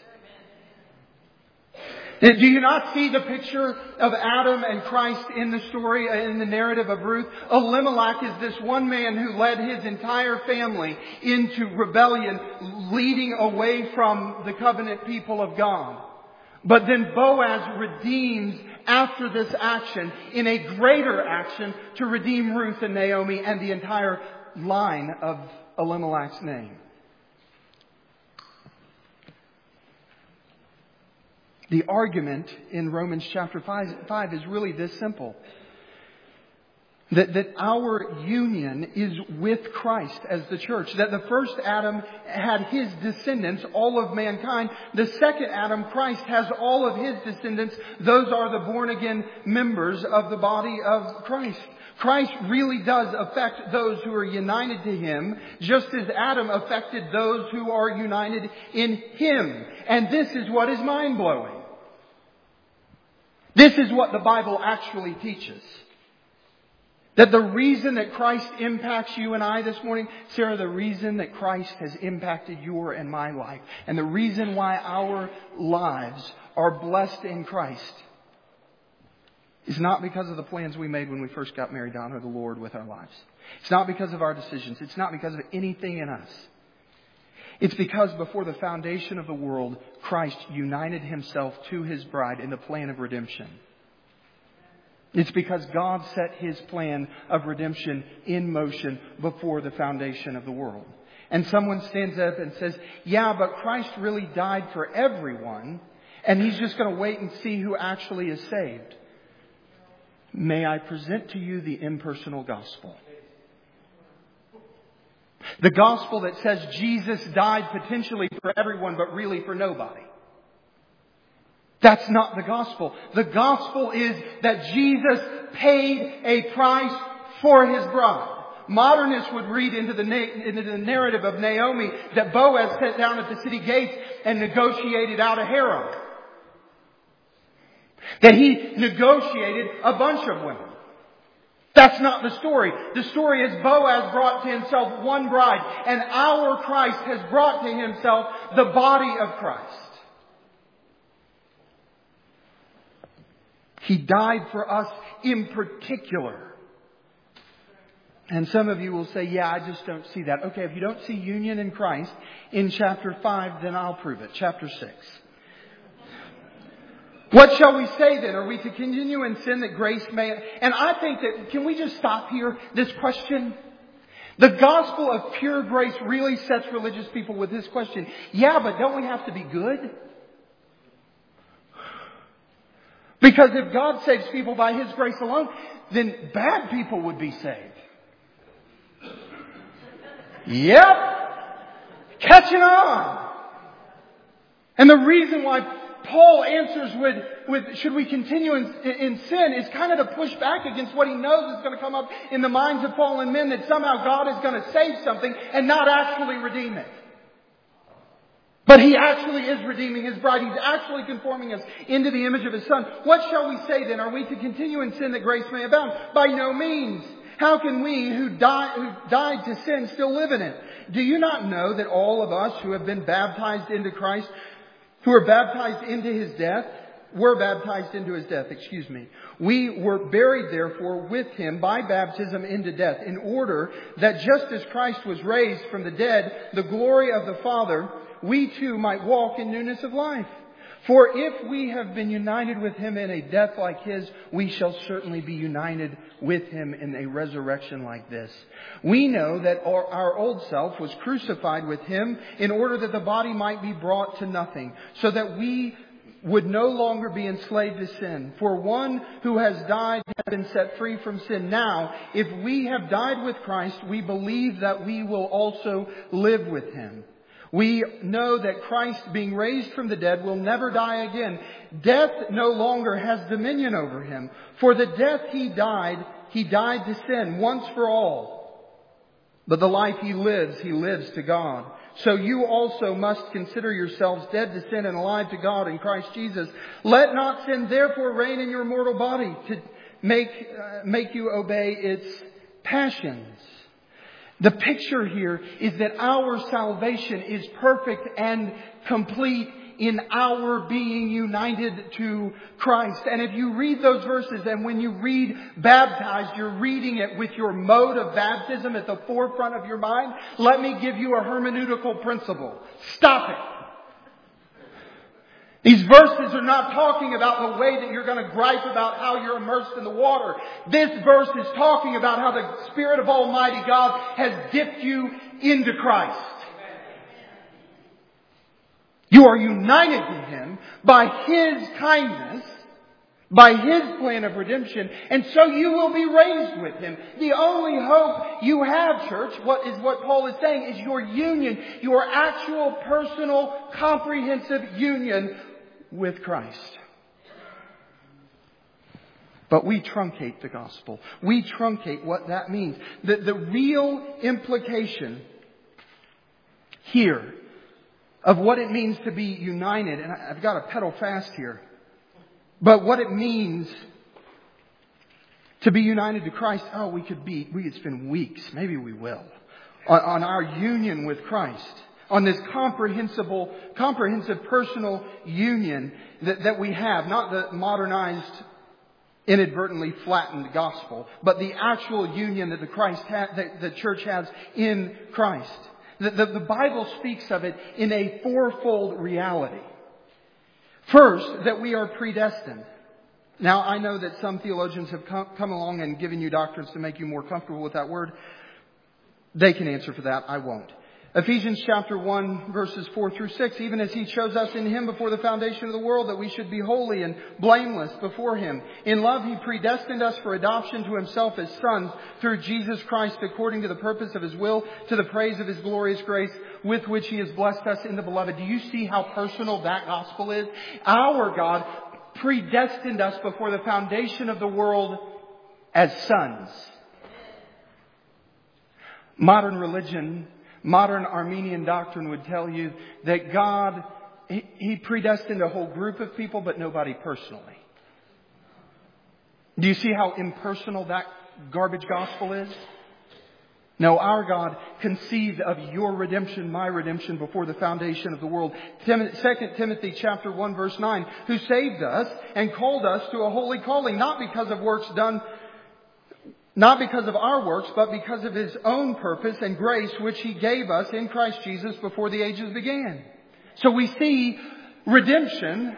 Do you not see the picture of Adam and Christ in the story, in the narrative of Ruth? Elimelech is this one man who led his entire family into rebellion, leading away from the covenant people of God. But then Boaz redeems after this action in a greater action to redeem Ruth and Naomi and the entire line of Elimelech's name. The argument in Romans chapter five is really this simple. That, that our union is with Christ as the church. That the first Adam had his descendants, all of mankind. The second Adam, Christ, has all of his descendants. Those are the born again members of the body of Christ. Christ really does affect those who are united to Him, just as Adam affected those who are united in Him. And this is what is mind-blowing. This is what the Bible actually teaches. That the reason that Christ impacts you and I this morning, Sarah, the reason that Christ has impacted your and my life, and the reason why our lives are blessed in Christ, is not because of the plans we made when we first got married to honor the Lord with our lives. It's not because of our decisions. It's not because of anything in us. It's because before the foundation of the world, Christ united Himself to His bride in the plan of redemption. It's because God set His plan of redemption in motion before the foundation of the world. And someone stands up and says, yeah, but Christ really died for everyone, and He's just going to wait and see who actually is saved. May I present to you the impersonal gospel. The gospel that says Jesus died potentially for everyone, but really for nobody. That's not the gospel. The gospel is that Jesus paid a price for His bride. Modernists would read into the, na- into the narrative of Naomi that Boaz sat down at the city gates and negotiated out a harem. That he negotiated a bunch of women. That's not the story. The story is Boaz brought to himself one bride, and our Christ has brought to Himself the body of Christ. He died for us in particular. And some of you will say, yeah, I just don't see that. Okay, if you don't see union in Christ in chapter five, then I'll prove it. Chapter six. What shall we say then? Are we to continue in sin that grace may... And I think that, can we just stop here, this question? The gospel of pure grace really sets religious people with this question. Yeah, but don't we have to be good? Because if God saves people by His grace alone, then bad people would be saved. Yep. Catching on. And the reason why Paul answers with, with should we continue in, in sin is kind of to push back against what he knows is going to come up in the minds of fallen men, that somehow God is going to save something and not actually redeem it. But He actually is redeeming His bride. He's actually conforming us into the image of His Son. What shall we say then? Are we to continue in sin that grace may abound? By no means. How can we who, die, who died to sin still live in it? Do you not know that all of us who have been baptized into Christ, who are baptized into His death, were baptized into His death, excuse me. We were buried therefore with Him by baptism into death, in order that just as Christ was raised from the dead, the glory of the Father, we too might walk in newness of life. For if we have been united with Him in a death like His, we shall certainly be united with Him in a resurrection like this. We know that our, our old self was crucified with Him in order that the body might be brought to nothing, so that we would no longer be enslaved to sin. For one who has died has been set free from sin. Now, if we have died with Christ, we believe that we will also live with Him. We know that Christ, being raised from the dead, will never die again. Death no longer has dominion over Him. For the death He died, He died to sin once for all. But the life He lives, He lives to God. So you also must consider yourselves dead to sin and alive to God in Christ Jesus. Let not sin therefore reign in your mortal body to make, uh, make you obey its passions. The picture here is that our salvation is perfect and complete in our being united to Christ. And if you read those verses, and when you read baptized, you're reading it with your mode of baptism at the forefront of your mind, let me give you a hermeneutical principle. Stop it. These verses are not talking about the way that you're going to gripe about how you're immersed in the water. This verse is talking about how the Spirit of Almighty God has dipped you into Christ. You are united to Him by His kindness, by His plan of redemption, and so you will be raised with Him. The only hope you have, church, what is what Paul is saying, is your union, your actual, personal, comprehensive union with Christ. But we truncate the gospel. We truncate what that means. The, the real implication here of what it means to be united, and I've got to pedal fast here, but what it means to be united to Christ, oh, we could be, we could spend weeks, maybe we will, on, on our union with Christ. On this comprehensible, comprehensive personal union that, that we have. Not the modernized, inadvertently flattened gospel, but the actual union that the Christ ha- that the church has in Christ. The, the, the Bible speaks of it in a fourfold reality. First, that we are predestined. Now, I know that some theologians have come, come along and given you doctrines to make you more comfortable with that word. They can answer for that. I won't. Ephesians chapter one, verses four through six, even as He chose us in Him before the foundation of the world, that we should be holy and blameless before Him. In love He predestined us for adoption to Himself as sons through Jesus Christ, according to the purpose of His will, to the praise of His glorious grace, with which He has blessed us in the Beloved. Do you see how personal that gospel is? Our God predestined us before the foundation of the world as sons. Modern religion, modern Armenian doctrine would tell you that God, He predestined a whole group of people, but nobody personally. Do you see how impersonal that garbage gospel is? No, our God conceived of your redemption, my redemption, before the foundation of the world. Second Timothy chapter one, verse nine, who saved us and called us to a holy calling, not because of works done Not because of our works, but because of His own purpose and grace, which He gave us in Christ Jesus before the ages began. So we see redemption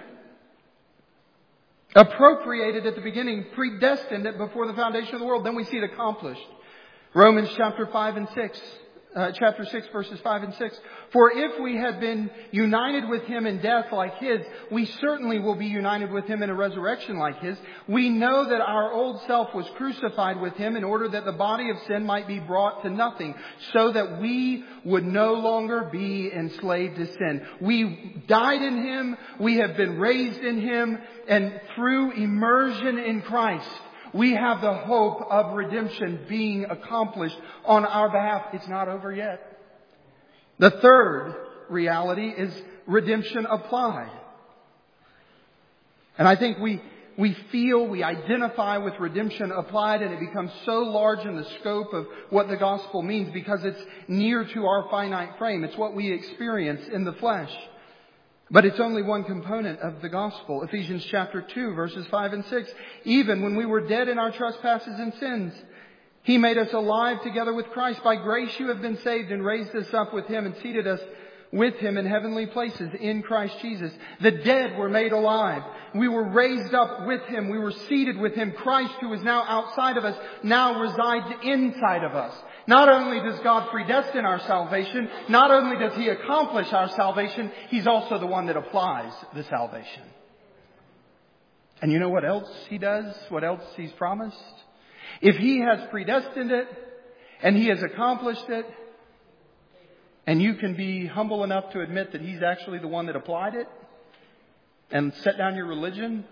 appropriated at the beginning, predestined before the foundation of the world. Then we see it accomplished. Romans chapter five and six. Uh, chapter six, verses five and six. For if we have been united with Him in death like His, we certainly will be united with Him in a resurrection like His. We know that our old self was crucified with Him in order that the body of sin might be brought to nothing, so that we would no longer be enslaved to sin. We died in Him, we have been raised in Him, and through immersion in Christ, we have the hope of redemption being accomplished on our behalf. It's not over yet. The third reality is redemption applied. And I think we, we feel, we identify with redemption applied, and it becomes so large in the scope of what the gospel means because it's near to our finite frame. It's what we experience in the flesh. But it's only one component of the gospel. Ephesians chapter two, verses five and six. Even when we were dead in our trespasses and sins, He made us alive together with Christ. By grace you have been saved, and raised us up with Him and seated us with Him in heavenly places in Christ Jesus. The dead were made alive. We were raised up with Him. We were seated with Him. Christ, who is now outside of us, now resides inside of us. Not only does God predestine our salvation, not only does He accomplish our salvation, He's also the one that applies the salvation. And you know what else He does? What else He's promised? If He has predestined it, and He has accomplished it, and you can be humble enough to admit that He's actually the one that applied it and set down your religion,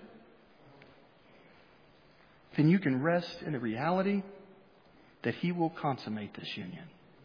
then you can rest in the reality that He will consummate this union.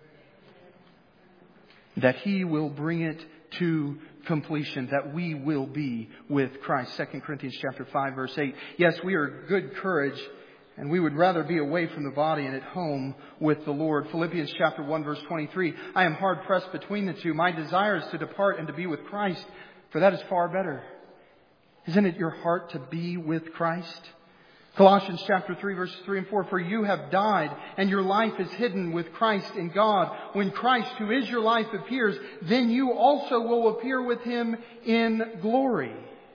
That He will bring it to completion. That we will be with Christ. Second Corinthians chapter five, verse eight. Yes, we are of good courage, and we would rather be away from the body and at home with the Lord. Philippians chapter one, verse twenty-three. I am hard pressed between the two. My desire is to depart and to be with Christ, for that is far better. Isn't it your heart to be with Christ? Colossians chapter three, verses three and four. For you have died, and your life is hidden with Christ in God. When Christ, who is your life, appears, then you also will appear with Him in glory.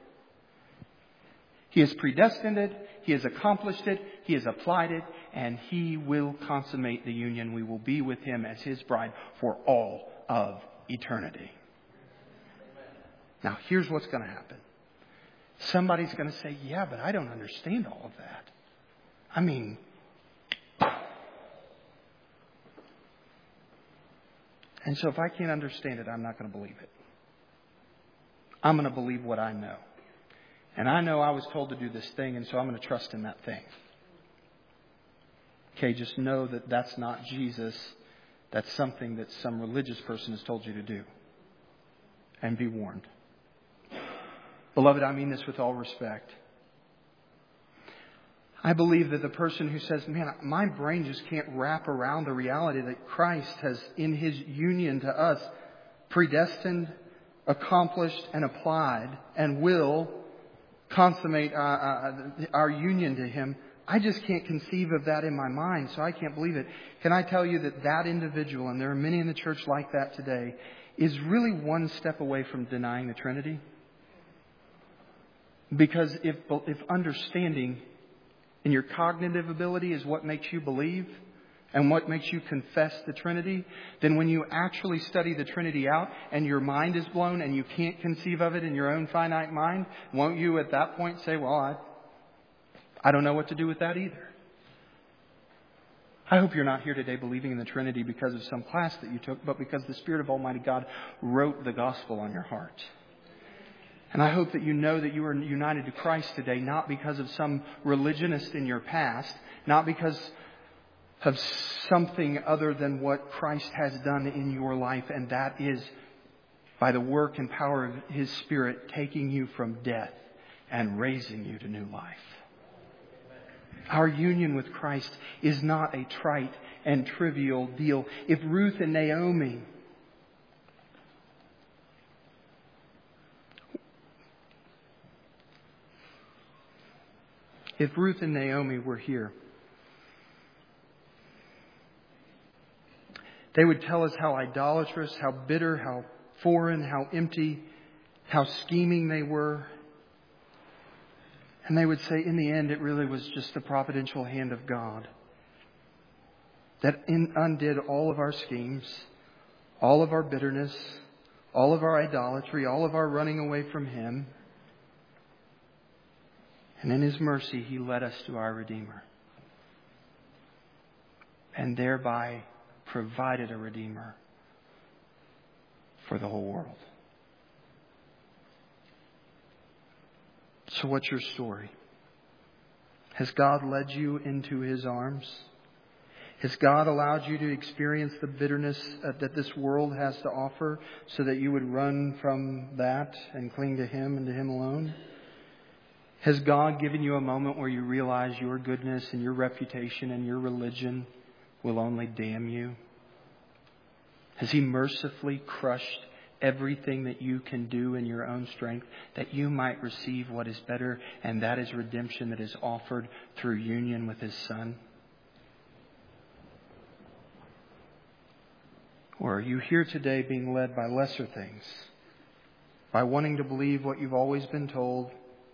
He has predestined it. He has accomplished it. He has applied it. And He will consummate the union. We will be with Him as His bride for all of eternity. Now, here's what's going to happen. Somebody's going to say, yeah, but I don't understand all of that. I mean, and so if I can't understand it, I'm not going to believe it. I'm going to believe what I know. And I know I was told to do this thing, and so I'm going to trust in that thing. Okay, just know that that's not Jesus. That's something that some religious person has told you to do. And be warned. Beloved, I mean this with all respect. I believe that the person who says, man, my brain just can't wrap around the reality that Christ has, in His union to us, predestined, accomplished, and applied, and will consummate uh, uh, our union to Him. I just can't conceive of that in my mind, so I can't believe it. Can I tell you that that individual, and there are many in the church like that today, is really one step away from denying the Trinity? Because if if understanding in your cognitive ability is what makes you believe and what makes you confess the Trinity, then when you actually study the Trinity out and your mind is blown and you can't conceive of it in your own finite mind, won't you at that point say, well, I, I don't know what to do with that either? I hope you're not here today believing in the Trinity because of some class that you took, but because the Spirit of Almighty God wrote the gospel on your heart. And I hope that you know that you are united to Christ today, not because of some religionist in your past, not because of something other than what Christ has done in your life, and that is by the work and power of His Spirit taking you from death and raising you to new life. Our union with Christ is not a trite and trivial deal. If Ruth and Naomi If Ruth and Naomi were here, they would tell us how idolatrous, how bitter, how foreign, how empty, how scheming they were. And they would say, in the end, it really was just the providential hand of God that in, undid all of our schemes, all of our bitterness, all of our idolatry, all of our running away from Him. And in His mercy, He led us to our Redeemer. And thereby provided a Redeemer for the whole world. So what's your story? Has God led you into His arms? Has God allowed you to experience the bitterness that this world has to offer so that you would run from that and cling to Him and to Him alone? Has God given you a moment where you realize your goodness and your reputation and your religion will only damn you? Has He mercifully crushed everything that you can do in your own strength, that you might receive what is better, and that is redemption that is offered through union with His Son? Or are you here today being led by lesser things? By wanting to believe what you've always been told?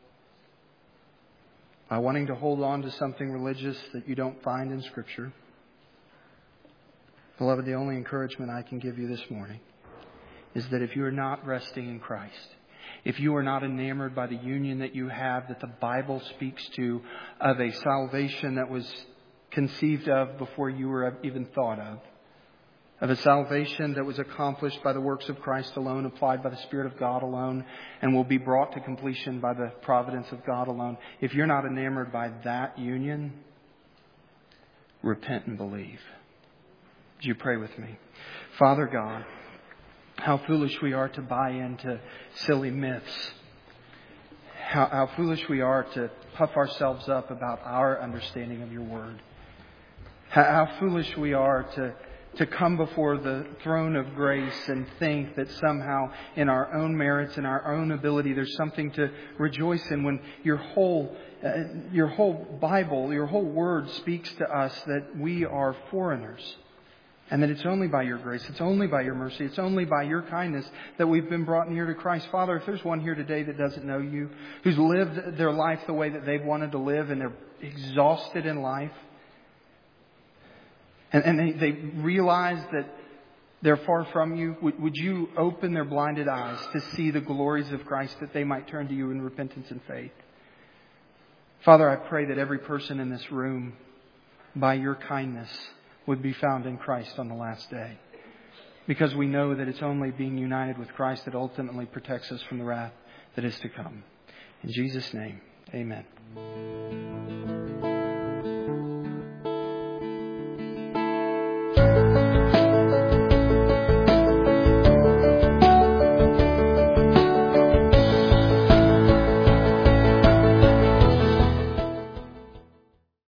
By wanting to hold on to something religious that you don't find in Scripture? Beloved, the only encouragement I can give you this morning is that if you are not resting in Christ, if you are not enamored by the union that you have, that the Bible speaks to, of a salvation that was conceived of before you were even thought of, of a salvation that was accomplished by the works of Christ alone, applied by the Spirit of God alone, and will be brought to completion by the providence of God alone. If you're not enamored by that union, repent and believe. Would you pray with me? Father God, how foolish we are to buy into silly myths. How, how foolish we are to puff ourselves up about our understanding of your word. How, how foolish we are to, to come before the throne of grace and think that somehow in our own merits and our own ability there's something to rejoice in, when your whole, uh, your whole Bible, your whole word speaks to us that we are foreigners. And that it's only by your grace, it's only by your mercy, it's only by your kindness that we've been brought near to Christ. Father, if there's one here today that doesn't know you, who's lived their life the way that they've wanted to live, and they're exhausted in life, and, and they, they realize that they're far from you, would, would you open their blinded eyes to see the glories of Christ, that they might turn to you in repentance and faith? Father, I pray that every person in this room, by your kindness, would be found in Christ on the last day. Because we know that it's only being united with Christ that ultimately protects us from the wrath that is to come. In Jesus' name, amen.